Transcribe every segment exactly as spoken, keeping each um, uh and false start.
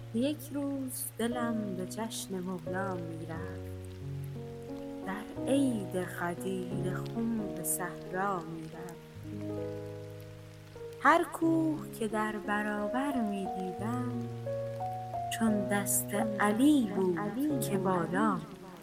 یک روز دلم به جشن مولا میرفت، در عید غدیر خم به صحرا میرفت. هر کوه که در برابر می دیدم، چون دست علی بود که بالا.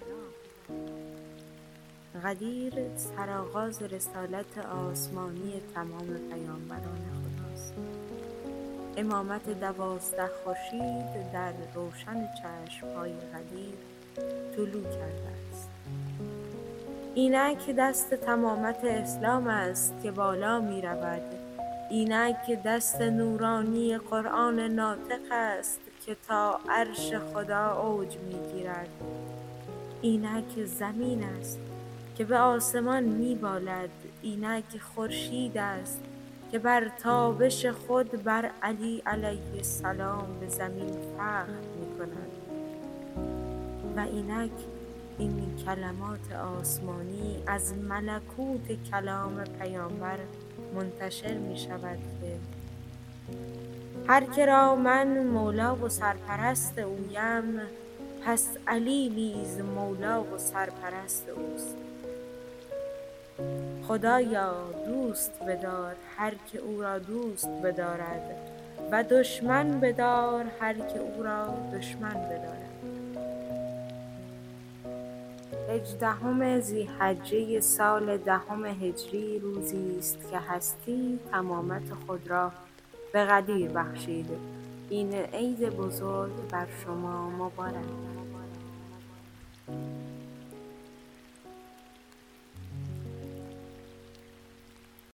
غدیر سرآغاز رسالت آسمانی تمام پیامبران خداست. امامت دوازده خورشید در روشن چشم‌های غدیر طلوع کرده است. اینک دست تمامت اسلام است که بالا می رود. اینک دست نورانی قرآن ناطق است که تا عرش خدا اوج می گیرد. اینک زمین است که به آسمان می بالد. اینک خورشید است که بر تابش خود بر علی علیه السلام به زمین فخر می کند. و اینک این کلمات آسمانی از ملکوت کلام پیامبر منتشر می شود که هر که را من مولا و سرپرست اویم، پس علی نیز مولا و سرپرست اوست. خدایا دوست بدار هر که او را دوست بدارد و دشمن بدار هر که او را دشمن بدارد. هجدهم ذی‌حجه سال دهم هجری روزی است که هستی تمامت خود را به غدیر بخشید. این عید بزرگ بر شما مبارک.